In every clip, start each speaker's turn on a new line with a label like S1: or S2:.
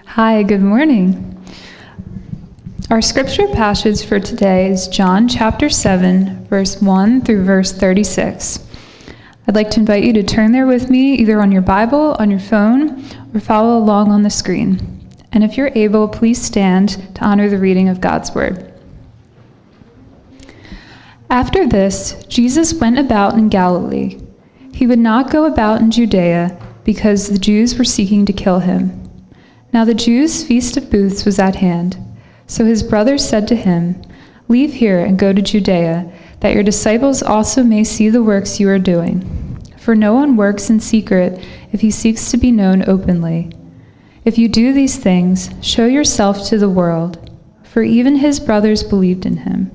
S1: Hi, good morning. Our scripture passage for today is John chapter 7, verse 1 through verse 36. I'd like to invite you to turn there with me, either on your Bible, on your phone, or follow along on the screen. And if you're able, please stand to honor the reading of God's word. After this, Jesus went about in Galilee. He would not go about in Judea because the Jews were seeking to kill him. Now the Jews' feast of booths was at hand. So his brothers said to him, "Leave here and go to Judea, that your disciples also may see the works you are doing. For no one works in secret if he seeks to be known openly. If you do these things, show yourself to the world." For even his brothers believed in him.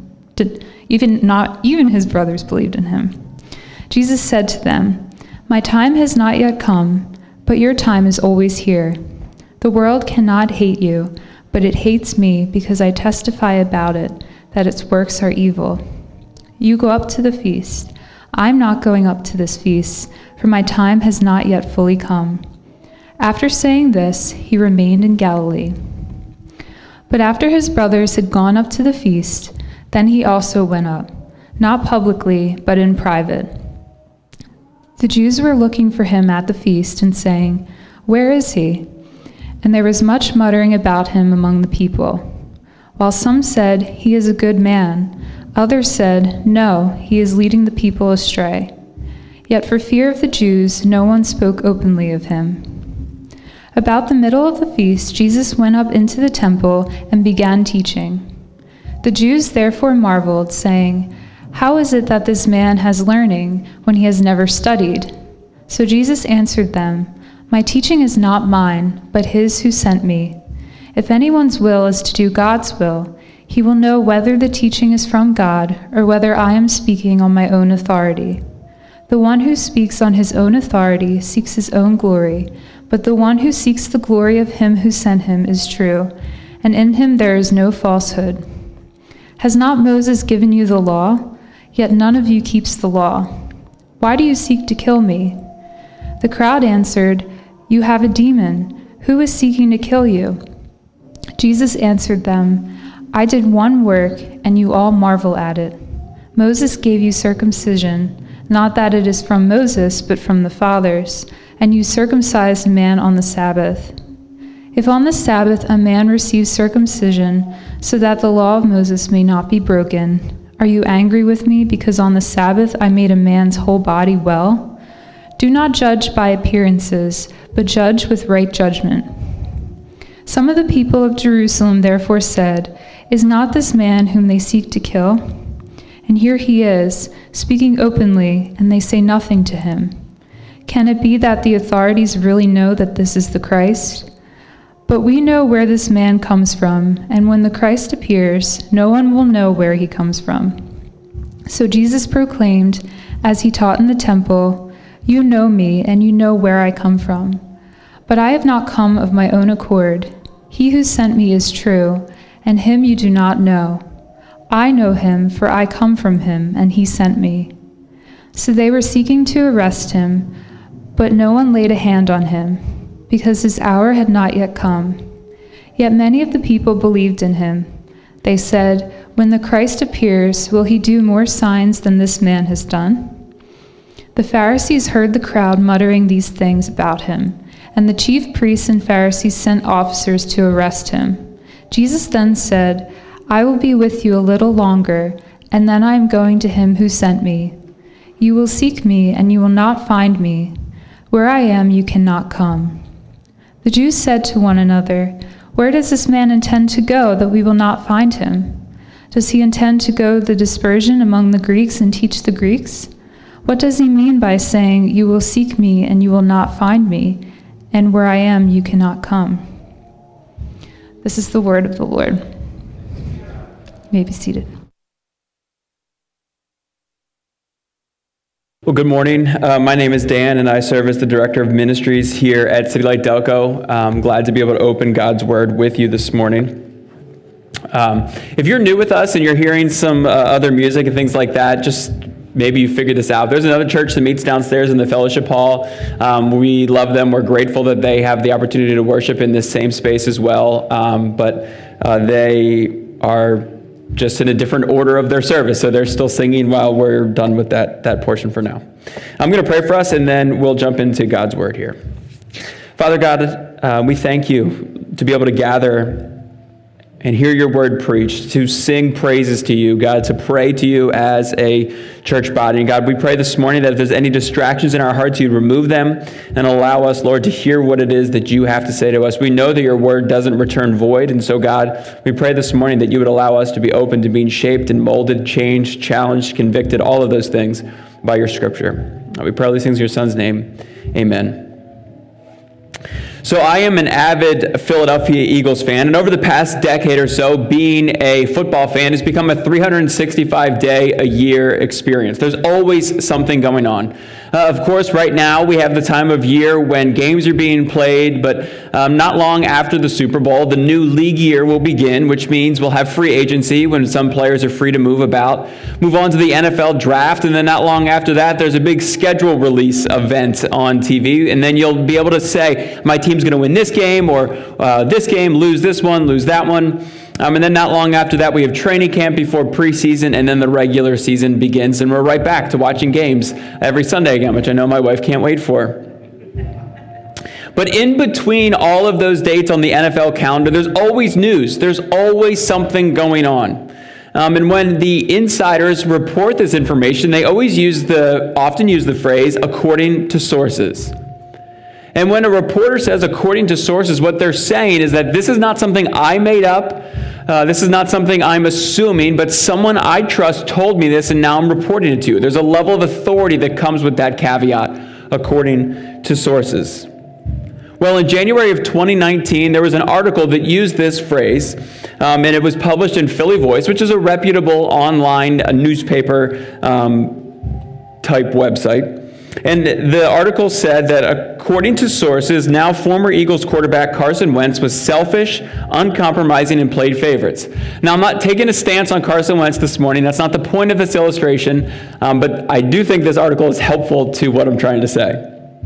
S1: Not even his brothers believed in him. Jesus said to them, "My time has not yet come, but your time is always here. The world cannot hate you, but it hates me because I testify about it, that its works are evil. You go up to the feast. I'm not going up to this feast, for my time has not yet fully come." After saying this, he remained in Galilee. But after his brothers had gone up to the feast, then he also went up, not publicly, but in private. The Jews were looking for him at the feast and saying, "Where is he?" And there was much muttering about him among the people. While some said, "He is a good man," others said, "No, he is leading the people astray." Yet for fear of the Jews, no one spoke openly of him. About the middle of the feast, Jesus went up into the temple and began teaching. The Jews therefore marveled, saying, "How is it that this man has learning when he has never studied?" So Jesus answered them, "My teaching is not mine, but his who sent me. If anyone's will is to do God's will, he will know whether the teaching is from God or whether I am speaking on my own authority. The one who speaks on his own authority seeks his own glory, but the one who seeks the glory of him who sent him is true, and in him there is no falsehood. Has not Moses given you the law? Yet none of you keeps the law. Why do you seek to kill me?" The crowd answered, "You have a demon. Who is seeking to kill you?" Jesus answered them, "I did one work, and you all marvel at it. Moses gave you circumcision, not that it is from Moses, but from the fathers, and you circumcised a man on the Sabbath. If on the Sabbath a man receives circumcision, so that the law of Moses may not be broken, are you angry with me because on the Sabbath I made a man's whole body well? Do not judge by appearances, but judge with right judgment." Some of the people of Jerusalem therefore said, "Is not this man whom they seek to kill? And here he is, speaking openly, and they say nothing to him. Can it be that the authorities really know that this is the Christ? But we know where this man comes from, and when the Christ appears, no one will know where he comes from." So Jesus proclaimed, as he taught in the temple, "You know me, and you know where I come from. But I have not come of my own accord. He who sent me is true, and him you do not know. I know him, for I come from him, and he sent me." So they were seeking to arrest him, but no one laid a hand on him, because his hour had not yet come. Yet many of the people believed in him. They said, "When the Christ appears, will he do more signs than this man has done?" The Pharisees heard the crowd muttering these things about him, and the chief priests and Pharisees sent officers to arrest him. Jesus then said, "I will be with you a little longer, and then I am going to him who sent me. You will seek me, and you will not find me. Where I am, you cannot come." The Jews said to one another, "Where does this man intend to go that we will not find him? Does he intend to go the dispersion among the Greeks and teach the Greeks? What does he mean by saying, 'You will seek me and you will not find me, and where I am you cannot come'?" This is the word of the Lord. You may be seated.
S2: Well, good morning. My name is Dan, and I serve as the Director of Ministries here at City Light Delco. I'm glad to be able to open God's Word with you this morning. If you're new with us and you're hearing some other music and things like that, just maybe you figured this out. There's another church that meets downstairs in the fellowship hall. We love them. We're grateful that they have the opportunity to worship in this same space as well. But they are just in a different order of their service. So they're still singing while we're done with that portion for now. I'm going to pray for us, and then we'll jump into God's word here. Father God, we thank you to be able to gather and hear your word preached, to sing praises to you, God, to pray to you as a church body. And God, we pray this morning that if there's any distractions in our hearts, you'd remove them and allow us, Lord, to hear what it is that you have to say to us. We know that your word doesn't return void. And so, God, we pray this morning that you would allow us to be open to being shaped and molded, changed, challenged, convicted, all of those things by your scripture. We pray all these things in your son's name. Amen. So I am an avid Philadelphia Eagles fan, and over the past decade or so, being a football fan has become a 365-day-a-year experience. There's always something going on. Of course, right now we have the time of year when games are being played, but not long after the Super Bowl, the new league year will begin, which means we'll have free agency when some players are free to move about. Move on to the NFL draft, and then not long after that, there's a big schedule release event on TV, and then you'll be able to say, my team's going to win this game, or this game, lose this one, lose that one. And then not long after that, we have training camp before preseason, and then the regular season begins, and we're right back to watching games every Sunday again, which I know my wife can't wait for. But in between all of those dates on the NFL calendar, there's always news. There's always something going on. And when the insiders report this information, they always often use the phrase, according to sources. And when a reporter says, according to sources, what they're saying is that this is not something I made up. This is not something I'm assuming, but someone I trust told me this, and now I'm reporting it to you. There's a level of authority that comes with that caveat, according to sources. Well, in January of 2019, there was an article that used this phrase, and it was published in Philly Voice, which is a reputable online newspaper type website. And the article said that according to sources, now former Eagles quarterback Carson Wentz was selfish, uncompromising, and played favorites. Now, I'm not taking a stance on Carson Wentz this morning. That's not the point of this illustration. But I do think this article is helpful to what I'm trying to say.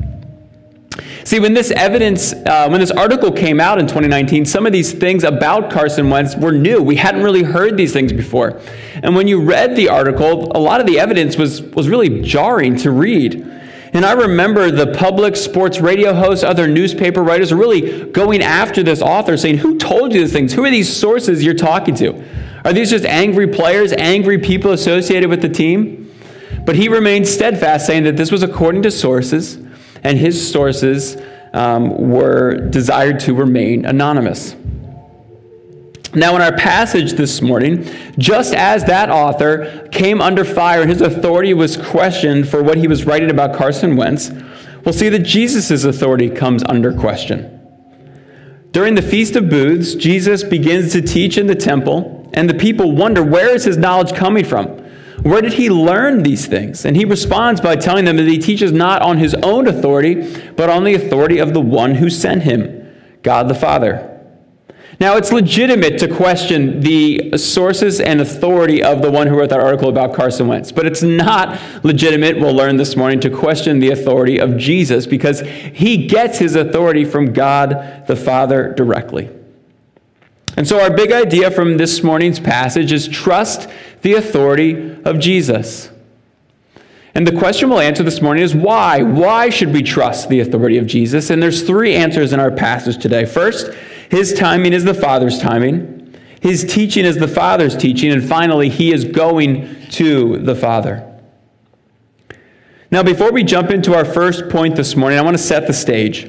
S2: See, when this article came out in 2019, some of these things about Carson Wentz were new. We hadn't really heard these things before. And when you read the article, a lot of the evidence was really jarring to read. And I remember the public sports radio hosts, other newspaper writers are really going after this author, saying, who told you these things? Who are these sources you're talking to? Are these just angry players, angry people associated with the team? But he remained steadfast, saying that this was according to sources, and his sources were desired to remain anonymous. Now, in our passage this morning, just as that author came under fire and his authority was questioned for what he was writing about Carson Wentz, we'll see that Jesus' authority comes under question. During the Feast of Booths, Jesus begins to teach in the temple, and the people wonder, where is his knowledge coming from? Where did he learn these things? And he responds by telling them that he teaches not on his own authority, but on the authority of the one who sent him, God the Father. Now, it's legitimate to question the sources and authority of the one who wrote that article about Carson Wentz, but it's not legitimate, we'll learn this morning, to question the authority of Jesus, because he gets his authority from God the Father directly. And so our big idea from this morning's passage is trust the authority of Jesus. And the question we'll answer this morning is why? Why should we trust the authority of Jesus? And there's three answers in our passage today. First, his timing is the Father's timing. His teaching is the Father's teaching. And finally, he is going to the Father. Now, before we jump into our first point this morning, I want to set the stage.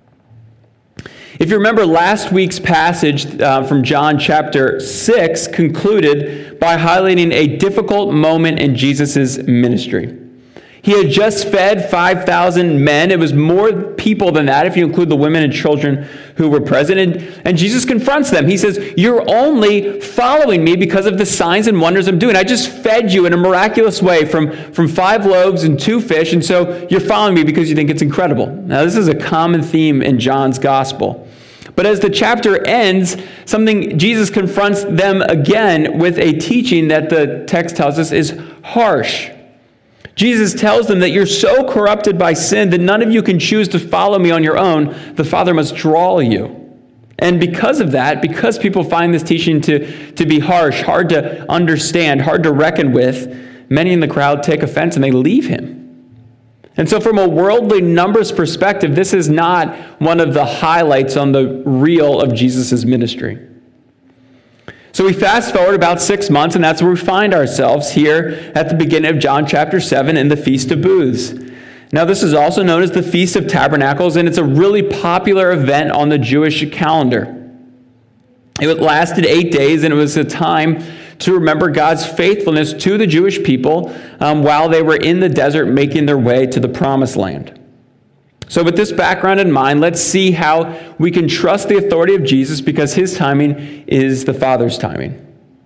S2: If you remember, last week's passage from John chapter 6 concluded by highlighting a difficult moment in Jesus' ministry. He had just fed 5,000 men. It was more people than that, if you include the women and children who were present. And Jesus confronts them. He says, you're only following me because of the signs and wonders I'm doing. I just fed you in a miraculous way from 5 loaves and 2 fish, and so you're following me because you think it's incredible. Now, this is a common theme in John's gospel. But as the chapter ends, Jesus confronts them again with a teaching that the text tells us is harsh. Jesus tells them that you're so corrupted by sin that none of you can choose to follow me on your own. The Father must draw you. And because of that, because people find this teaching to be harsh, hard to understand, hard to reckon with, many in the crowd take offense and they leave him. And so from a worldly numbers perspective, this is not one of the highlights on the reel of Jesus' ministry. So we fast forward about 6 months, and that's where we find ourselves here at the beginning of John chapter 7 in the Feast of Booths. Now, this is also known as the Feast of Tabernacles, and it's a really popular event on the Jewish calendar. It lasted 8 days, and it was a time to remember God's faithfulness to the Jewish people while they were in the desert making their way to the Promised Land. So with this background in mind, let's see how we can trust the authority of Jesus because his timing is the Father's timing.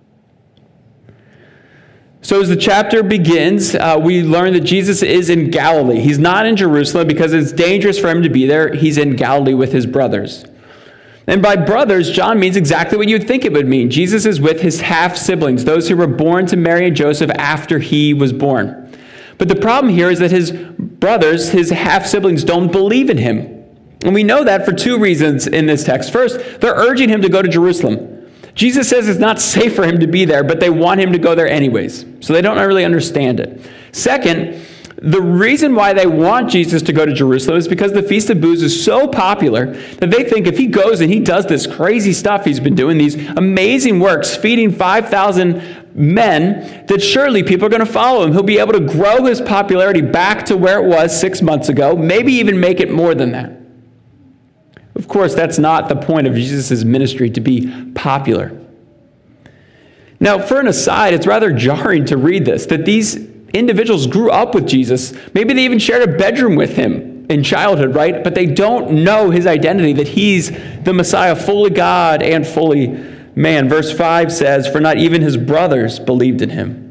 S2: So as the chapter begins, we learn that Jesus is in Galilee. He's not in Jerusalem because it's dangerous for him to be there. He's in Galilee with his brothers. And by brothers, John means exactly what you'd think it would mean. Jesus is with his half-siblings, those who were born to Mary and Joseph after he was born. But the problem here is that his brothers, his half-siblings, don't believe in him. And we know that for two reasons in this text. First, they're urging him to go to Jerusalem. Jesus says it's not safe for him to be there, but they want him to go there anyways. So they don't really understand it. Second, the reason why they want Jesus to go to Jerusalem is because the Feast of Booths is so popular that they think if he goes and he does this crazy stuff he's been doing, these amazing works, feeding 5,000 men, that surely people are going to follow him. He'll be able to grow his popularity back to where it was 6 months ago, maybe even make it more than that. Of course, that's not the point of Jesus' ministry, to be popular. Now, for an aside, it's rather jarring to read this, that these individuals grew up with Jesus. Maybe they even shared a bedroom with him in childhood, right? But they don't know his identity, that he's the Messiah, fully God and fully man. Verse 5 says, "For not even his brothers believed in him."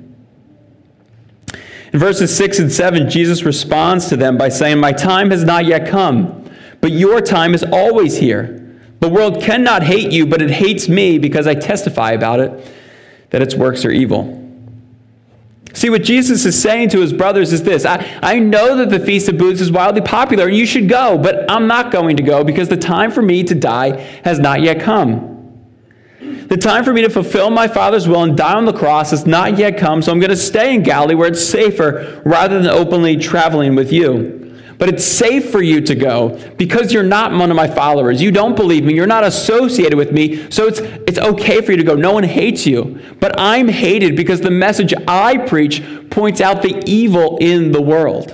S2: In verses 6 and 7, Jesus responds to them by saying, "My time has not yet come, but your time is always here. The world cannot hate you, but it hates me because I testify about it, that its works are evil." See, what Jesus is saying to his brothers is this: I know that the Feast of Booths is wildly popular, and you should go, but I'm not going to go because the time for me to die has not yet come. The time for me to fulfill my Father's will and die on the cross has not yet come, so I'm going to stay in Galilee where it's safer rather than openly traveling with you. But it's safe for you to go because you're not one of my followers. You don't believe me. You're not associated with me. So it's okay for you to go. No one hates you. But I'm hated because the message I preach points out the evil in the world.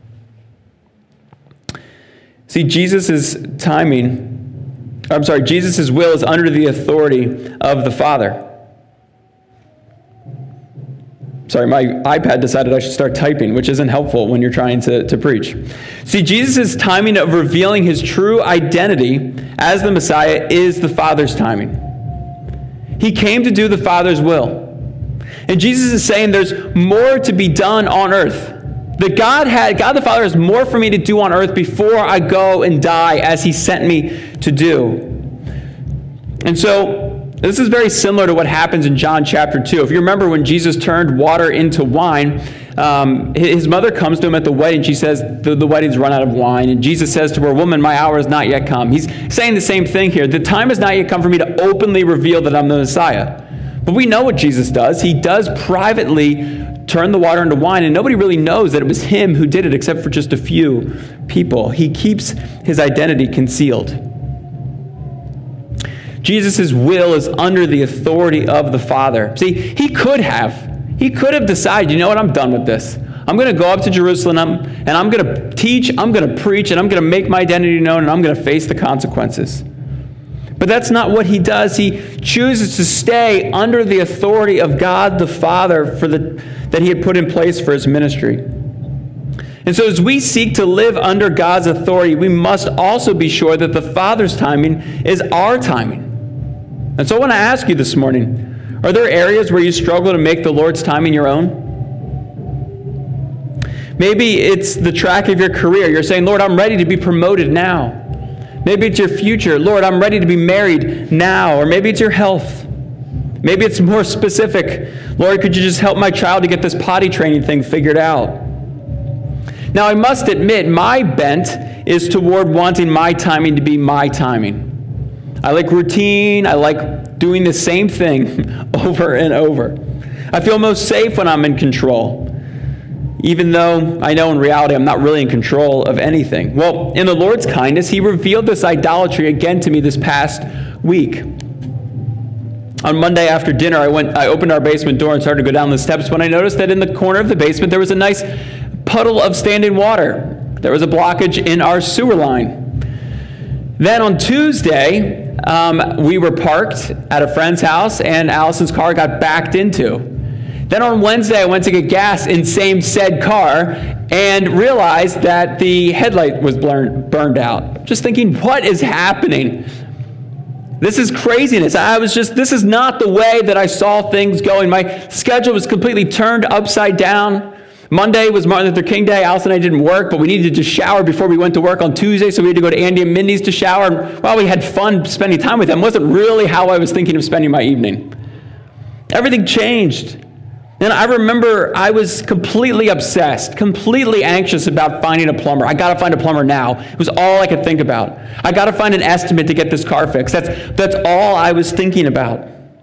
S2: See, Jesus' will is under the authority of the Father. Sorry, my iPad decided I should start typing, which isn't helpful when you're trying to preach. See, Jesus' timing of revealing his true identity as the Messiah is the Father's timing. He came to do the Father's will. And Jesus is saying there's more to be done on earth. That God the Father has more for me to do on earth before I go and die as he sent me to do. And so this is very similar to what happens in John chapter 2. If you remember when Jesus turned water into wine, his mother comes to him at the wedding. She says, the wedding's run out of wine. And Jesus says to her, "Woman, my hour has not yet come." He's saying the same thing here. The time has not yet come for me to openly reveal that I'm the Messiah. But we know what Jesus does. He does privately turn the water into wine, and nobody really knows that it was him who did it except for just a few people. He keeps his identity concealed. Jesus' will is under the authority of the Father. See, he could have decided, you know what, I'm done with this. I'm going to go up to Jerusalem, and I'm going to teach, I'm going to preach, and I'm going to make my identity known, and I'm going to face the consequences. But that's not what he does. He chooses to stay under the authority of God the Father that he had put in place for his ministry. And so as we seek to live under God's authority, we must also be sure that the Father's timing is our timing. And so I want to ask you this morning, are there areas where you struggle to make the Lord's timing your own? Maybe it's the track of your career. You're saying, "Lord, I'm ready to be promoted now." Maybe it's your future. "Lord, I'm ready to be married now." Or maybe it's your health. Maybe it's more specific. "Lord, could you just help my child to get this potty training thing figured out?" Now, I must admit, my bent is toward wanting my timing to be my timing. I like routine. I like doing the same thing over and over. I feel most safe when I'm in control, even though I know in reality I'm not really in control of anything. Well, in the Lord's kindness, he revealed this idolatry again to me this past week. On Monday after dinner, I opened our basement door and started to go down the steps when I noticed that in the corner of the basement there was a nice puddle of standing water. There was a blockage in our sewer line. Then on Tuesday, we were parked at a friend's house and Allison's car got backed into. Then on Wednesday, I went to get gas in same said car and realized that the headlight was burned out. Just thinking, what is happening? This is craziness. This is not the way that I saw things going. My schedule was completely turned upside down. Monday was Martin Luther King Day. Allison and I didn't work, but we needed to shower before we went to work on Tuesday, so we had to go to Andy and Mindy's to shower. And while we had fun spending time with them, it wasn't really how I was thinking of spending my evening. Everything changed. And I remember I was completely obsessed, completely anxious about finding a plumber. I got to find a plumber now. It was all I could think about. I got to find an estimate to get this car fixed. That's all I was thinking about.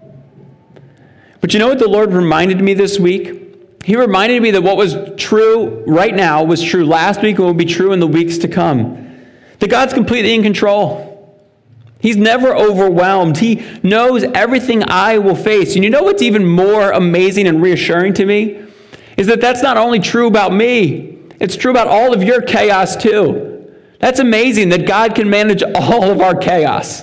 S2: But you know what the Lord reminded me this week? He reminded me that what was true right now was true last week and will be true in the weeks to come. That God's completely in control. He's never overwhelmed. He knows everything I will face. And you know what's even more amazing and reassuring to me? Is that that's not only true about me, it's true about all of your chaos too. That's amazing that God can manage all of our chaos.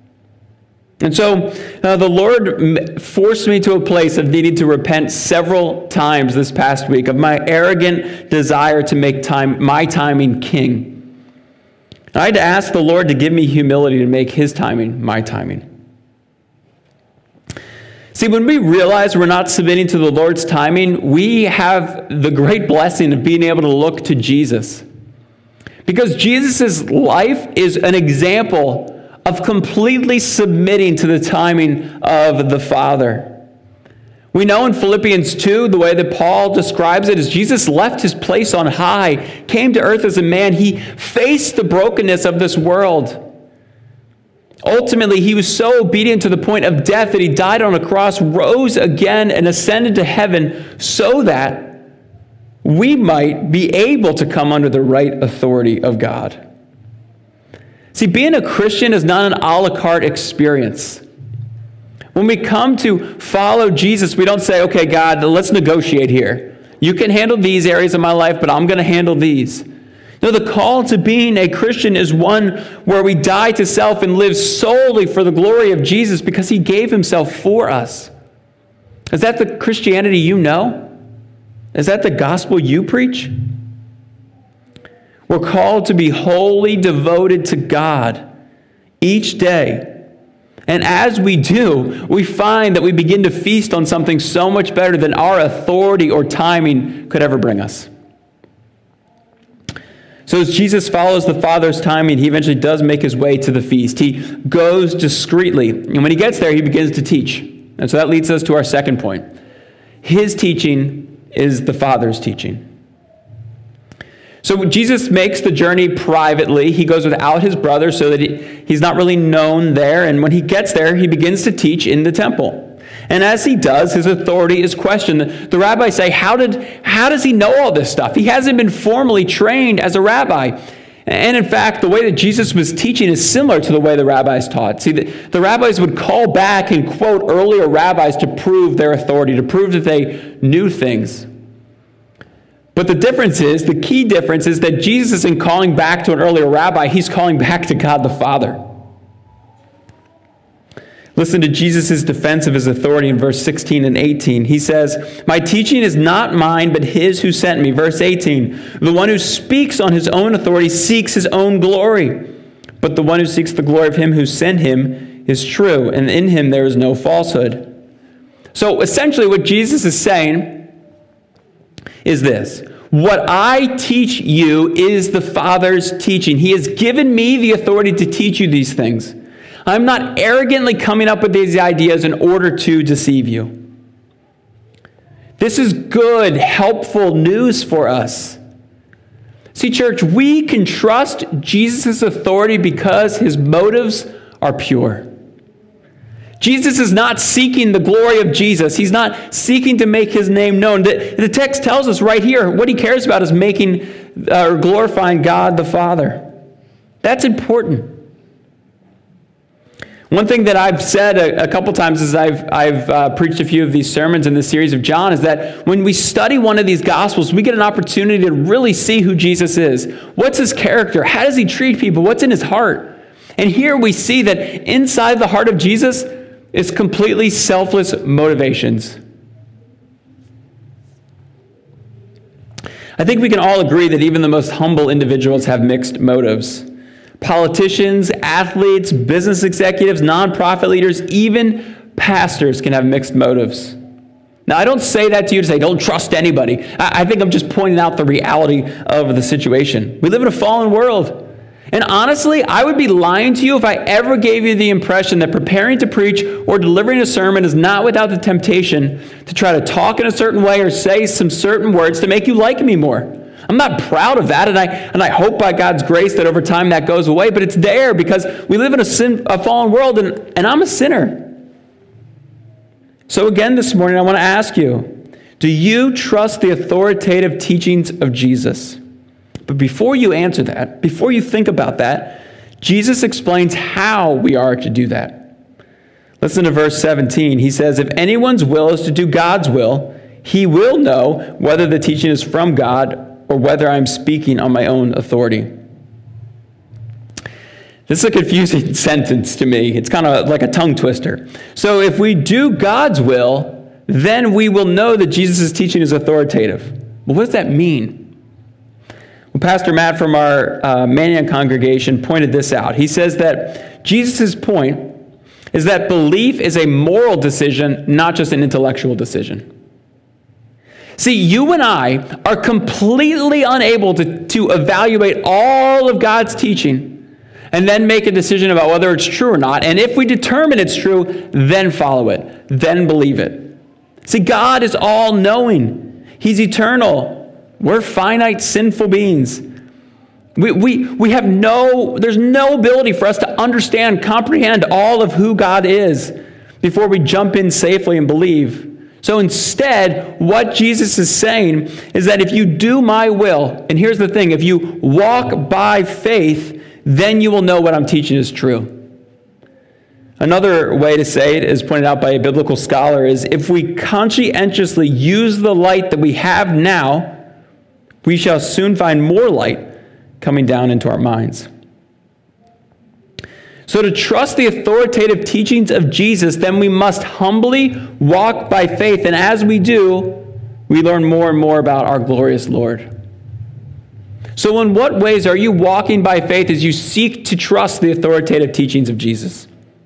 S2: And so the Lord forced me to a place of needing to repent several times this past week of my arrogant desire to make my timing king. I had to ask the Lord to give me humility to make his timing my timing. See, when we realize we're not submitting to the Lord's timing, we have the great blessing of being able to look to Jesus. Because Jesus' life is an example of completely submitting to the timing of the Father. We know in Philippians 2, the way that Paul describes it is Jesus left his place on high, came to earth as a man. He faced the brokenness of this world. Ultimately, he was so obedient to the point of death that he died on a cross, rose again, and ascended to heaven so that we might be able to come under the right authority of God. See, being a Christian is not an a la carte experience. When we come to follow Jesus, we don't say, okay, God, let's negotiate here. You can handle these areas of my life, but I'm going to handle these. No, the call to being a Christian is one where we die to self and live solely for the glory of Jesus because he gave himself for us. Is that the Christianity you know? Is that the gospel you preach? We're called to be wholly devoted to God each day. And as we do, we find that we begin to feast on something so much better than our authority or timing could ever bring us. So as Jesus follows the Father's timing, he eventually does make his way to the feast. He goes discreetly. And when he gets there, he begins to teach. And so that leads us to our second point. His teaching is the Father's teaching. So Jesus makes the journey privately. He goes without his brother so that he's not really known there. And when he gets there, he begins to teach in the temple. And as he does, his authority is questioned. The rabbis say, how does he know all this stuff? He hasn't been formally trained as a rabbi. And in fact, the way that Jesus was teaching is similar to the way the rabbis taught. See, the rabbis would call back and quote earlier rabbis to prove their authority, to prove that they knew things. But the key difference is that Jesus isn't calling back to an earlier rabbi, he's calling back to God the Father. Listen to Jesus' defense of his authority in verse 16 and 18. He says, "My teaching is not mine, but his who sent me." Verse 18, "The one who speaks on his own authority seeks his own glory. But the one who seeks the glory of him who sent him is true, and in him there is no falsehood." So essentially what Jesus is saying is this: what I teach you is the Father's teaching. He has given me the authority to teach you these things. I'm not arrogantly coming up with these ideas in order to deceive you. This is good, helpful news for us. See, church, we can trust Jesus' authority because his motives are pure. Jesus is not seeking the glory of Jesus. He's not seeking to make his name known. The text tells us right here what he cares about is making or glorifying God the Father. That's important. One thing that I've said a couple times as I've preached a few of these sermons in this series of John is that when we study one of these Gospels, we get an opportunity to really see who Jesus is. What's his character? How does he treat people? What's in his heart? And here we see that inside the heart of Jesus is completely selfless motivations. I think we can all agree that even the most humble individuals have mixed motives. Politicians, athletes, business executives, nonprofit leaders, even pastors can have mixed motives. Now, I don't say that to you to say, don't trust anybody. I think I'm just pointing out the reality of the situation. We live in a fallen world. And honestly, I would be lying to you if I ever gave you the impression that preparing to preach or delivering a sermon is not without the temptation to try to talk in a certain way or say some certain words to make you like me more. I'm not proud of that, and I hope by God's grace that over time that goes away, but it's there because we live in a fallen world, and I'm a sinner. So again this morning, I want to ask you, do you trust the authoritative teachings of Jesus? But before you answer that, before you think about that, Jesus explains how we are to do that. Listen to verse 17. He says, if anyone's will is to do God's will, he will know whether the teaching is from God or whether I'm speaking on my own authority. This is a confusing sentence to me. It's kind of like a tongue twister. So if we do God's will, then we will know that Jesus' teaching is authoritative. Well, what does that mean? Well, Pastor Matt from our Mannion congregation pointed this out. He says that Jesus' point is that belief is a moral decision, not just an intellectual decision. See, you and I are completely unable to evaluate all of God's teaching and then make a decision about whether it's true or not. And if we determine it's true, then follow it, then believe it. See, God is all-knowing. He's eternal. We're finite, sinful beings. We have there's no ability for us to understand, comprehend all of who God is before we jump in safely and believe. So instead, what Jesus is saying is that if you do my will, and here's the thing, if you walk by faith, then you will know what I'm teaching is true. Another way to say it, as pointed out by a biblical scholar, is if we conscientiously use the light that we have now, we shall soon find more light coming down into our minds. So to trust the authoritative teachings of Jesus, then we must humbly walk by faith. And as we do, we learn more and more about our glorious Lord. So in what ways are you walking by faith as you seek to trust the authoritative teachings of Jesus?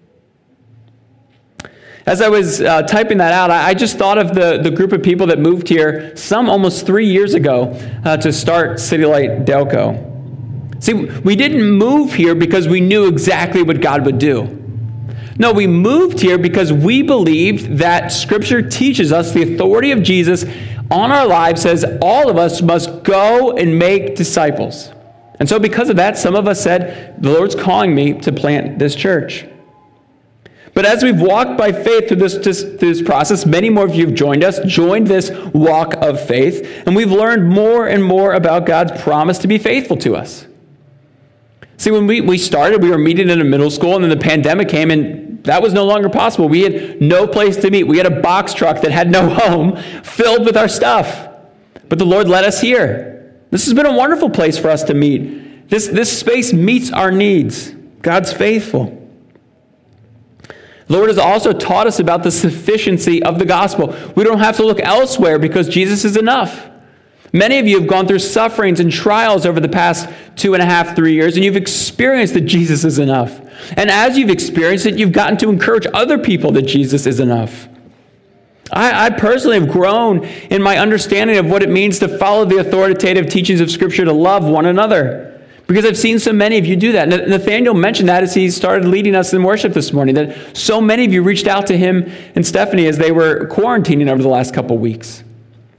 S2: As I was typing that out, I just thought of the group of people that moved here some almost 3 years ago to start City Light Delco. See, we didn't move here because we knew exactly what God would do. No, we moved here because we believed that Scripture teaches us the authority of Jesus on our lives says all of us must go and make disciples. And so because of that, some of us said, the Lord's calling me to plant this church. But as we've walked by faith through this process, many more of you have joined this walk of faith, and we've learned more and more about God's promise to be faithful to us. See, when we started, we were meeting in a middle school, and then the pandemic came, and that was no longer possible. We had no place to meet. We had a box truck that had no home filled with our stuff. But the Lord led us here. This has been a wonderful place for us to meet. This space meets our needs. God's faithful. The Lord has also taught us about the sufficiency of the gospel. We don't have to look elsewhere because Jesus is enough. Many of you have gone through sufferings and trials over the past 2.5, 3 years, and you've experienced that Jesus is enough. And as you've experienced it, you've gotten to encourage other people that Jesus is enough. I personally have grown in my understanding of what it means to follow the authoritative teachings of Scripture to love one another. Because I've seen so many of you do that. Nathaniel mentioned that as he started leading us in worship this morning, that so many of you reached out to him and Stephanie as they were quarantining over the last couple weeks.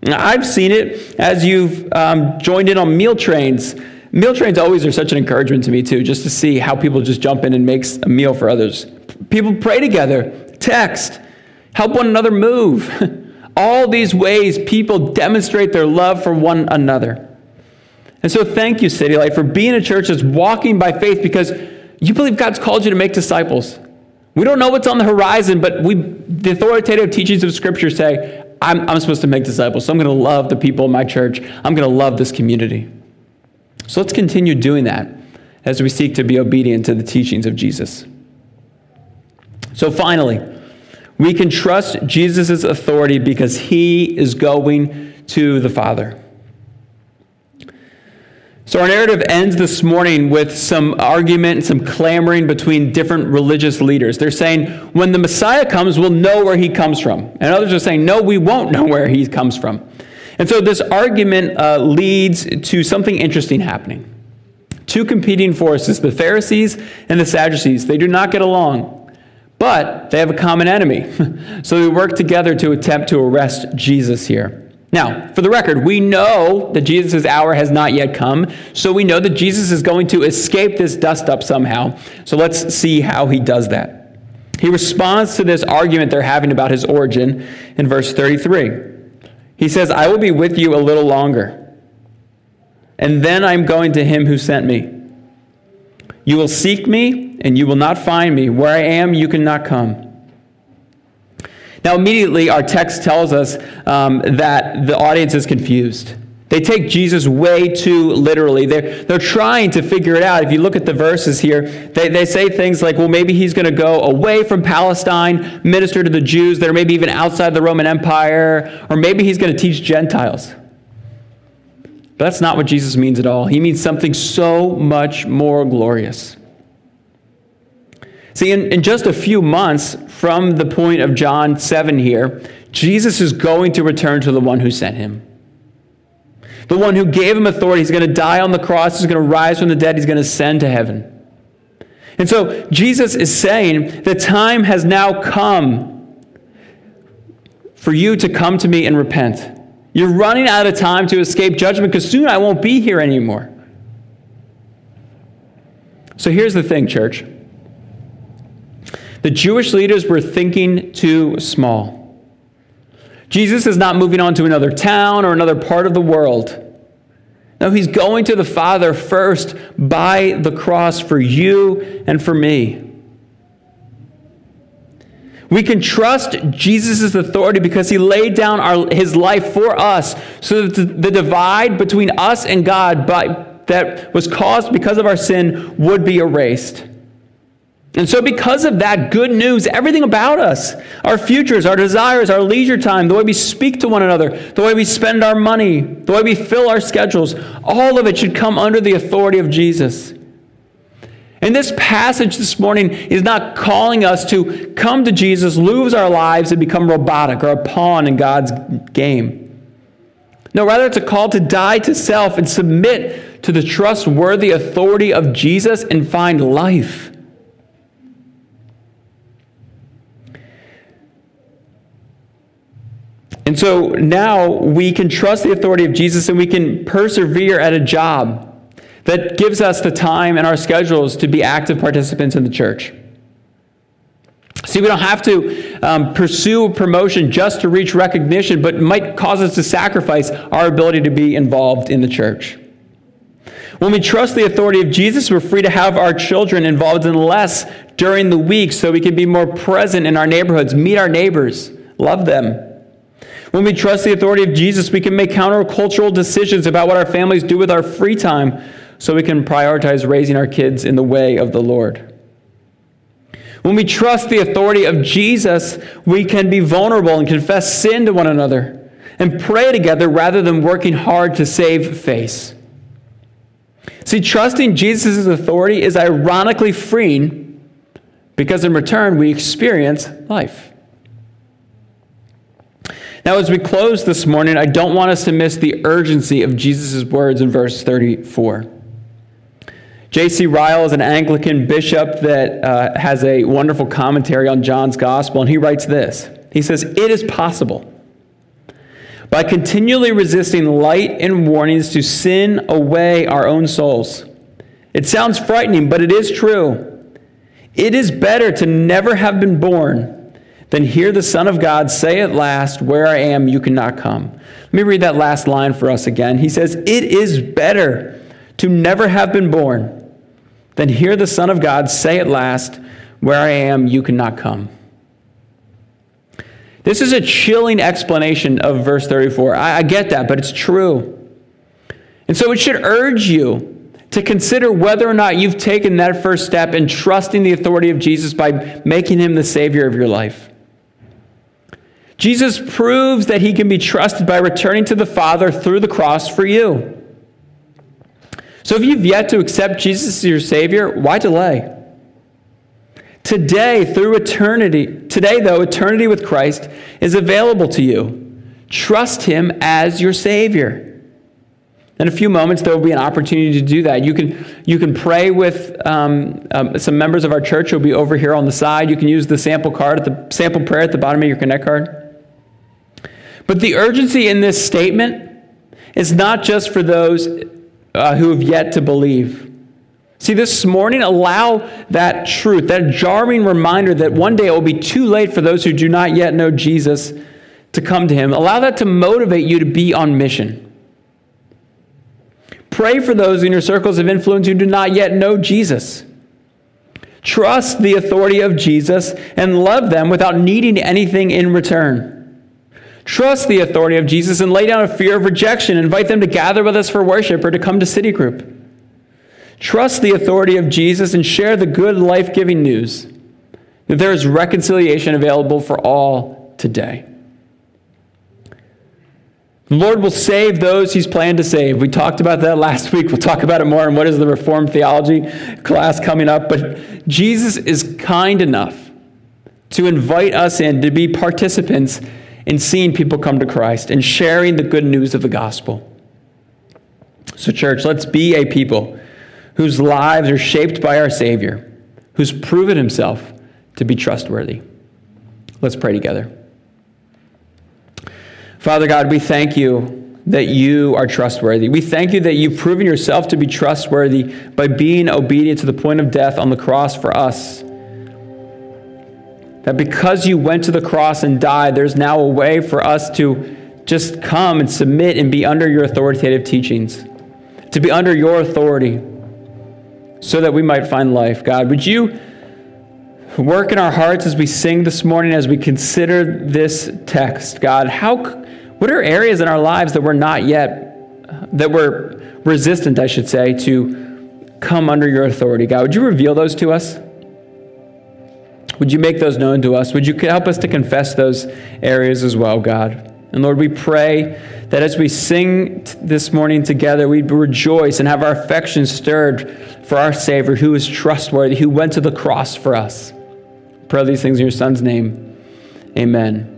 S2: I've seen it as you've joined in on meal trains. Meal trains always are such an encouragement to me, too, just to see how people just jump in and make a meal for others. People pray together, text, help one another move. All these ways people demonstrate their love for one another. And so thank you, City Light, for being a church that's walking by faith because you believe God's called you to make disciples. We don't know what's on the horizon, but the authoritative teachings of Scripture say, I'm supposed to make disciples, so I'm going to love the people in my church. I'm going to love this community. So let's continue doing that as we seek to be obedient to the teachings of Jesus. So finally, we can trust Jesus' authority because he is going to the Father. So our narrative ends this morning with some argument, some clamoring between different religious leaders. They're saying, when the Messiah comes, we'll know where he comes from. And others are saying, no, we won't know where he comes from. And so this argument leads to something interesting happening. Two competing forces, the Pharisees and the Sadducees, they do not get along, but they have a common enemy. So they work together to attempt to arrest Jesus here. Now, for the record, we know that Jesus' hour has not yet come, so we know that Jesus is going to escape this dust-up somehow. So let's see how he does that. He responds to this argument they're having about his origin in verse 33. He says, I will be with you a little longer, and then I'm going to him who sent me. You will seek me, and you will not find me. Where I am, you cannot come. Now, immediately, our text tells us that the audience is confused. They take Jesus way too literally. They're trying to figure it out. If you look at the verses here, they say things like, well, maybe he's going to go away from Palestine, minister to the Jews that are maybe even outside the Roman Empire, or maybe he's going to teach Gentiles. But that's not what Jesus means at all. He means something so much more glorious. See, in just a few months from the point of John 7 here, Jesus is going to return to the one who sent him. The one who gave him authority. He's going to die on the cross. He's going to rise from the dead. He's going to ascend to heaven. And so Jesus is saying, the time has now come for you to come to me and repent. You're running out of time to escape judgment because soon I won't be here anymore. So here's the thing, church. The Jewish leaders were thinking too small. Jesus is not moving on to another town or another part of the world. No, he's going to the Father first by the cross for you and for me. We can trust Jesus' authority because he laid down his life for us so that the divide between us and God that was caused because of our sin would be erased. And so because of that good news, everything about us, our futures, our desires, our leisure time, the way we speak to one another, the way we spend our money, the way we fill our schedules, all of it should come under the authority of Jesus. And this passage this morning is not calling us to come to Jesus, lose our lives, and become robotic or a pawn in God's game. No, rather it's a call to die to self and submit to the trustworthy authority of Jesus and find life. And so now we can trust the authority of Jesus and we can persevere at a job that gives us the time in our schedules to be active participants in the church. See, we don't have to pursue promotion just to reach recognition, but it might cause us to sacrifice our ability to be involved in the church. When we trust the authority of Jesus, we're free to have our children involved in less during the week so we can be more present in our neighborhoods, meet our neighbors, love them. When we trust the authority of Jesus, we can make countercultural decisions about what our families do with our free time so we can prioritize raising our kids in the way of the Lord. When we trust the authority of Jesus, we can be vulnerable and confess sin to one another and pray together rather than working hard to save face. See, trusting Jesus' authority is ironically freeing because in return we experience life. Now, as we close this morning, I don't want us to miss the urgency of Jesus' words in verse 34. J.C. Ryle is an Anglican bishop that has a wonderful commentary on John's gospel, and he writes this. He says, "It is possible, by continually resisting light and warnings to sin away our own souls. It sounds frightening, but it is true. It is better to never have been born than hear the Son of God say at last, "Where I am, you cannot come." Let me read that last line for us again. He says, "It is better to never have been born than hear the Son of God say at last, 'Where I am, you cannot come.'" This is a chilling explanation of verse 34. I get that, but it's true. And so it should urge you to consider whether or not you've taken that first step in trusting the authority of Jesus by making him the Savior of your life. Jesus proves that he can be trusted by returning to the Father through the cross for you. So if you've yet to accept Jesus as your Savior, why delay? Today, though, eternity with Christ is available to you. Trust him as your Savior. In a few moments, there will be an opportunity to do that. You can pray with some members of our church who will be over here on the side. You can use the sample prayer at the bottom of your Connect card. But the urgency in this statement is not just for those who have yet to believe. See, this morning, allow that truth, that jarring reminder that one day it will be too late for those who do not yet know Jesus to come to him. Allow that to motivate you to be on mission. Pray for those in your circles of influence who do not yet know Jesus. Trust the authority of Jesus and love them without needing anything in return. Trust the authority of Jesus and lay down a fear of rejection. Invite them to gather with us for worship or to come to City Group. Trust the authority of Jesus and share the good, life-giving news that there is reconciliation available for all today. The Lord will save those he's planned to save. We talked about that last week. We'll talk about it more in what is the Reformed Theology class coming up. But Jesus is kind enough to invite us in to be participants in seeing people come to Christ and sharing the good news of the gospel. So church, let's be a people whose lives are shaped by our Savior, who's proven himself to be trustworthy. Let's pray together. Father God, we thank you that you are trustworthy. We thank you that you've proven yourself to be trustworthy by being obedient to the point of death on the cross for us. That because you went to the cross and died, there's now a way for us to just come and submit and be under your authoritative teachings, to be under your authority, so that we might find life. God, would you work in our hearts as we sing this morning, as we consider this text? God, what are areas in our lives that we're resistant, I should say, to come under your authority? God, would you reveal those to us? Would you make those known to us? Would you help us to confess those areas as well, God? And Lord, we pray that as we sing this morning together, we rejoice and have our affections stirred for our Savior, who is trustworthy, who went to the cross for us. I pray these things in your Son's name. Amen.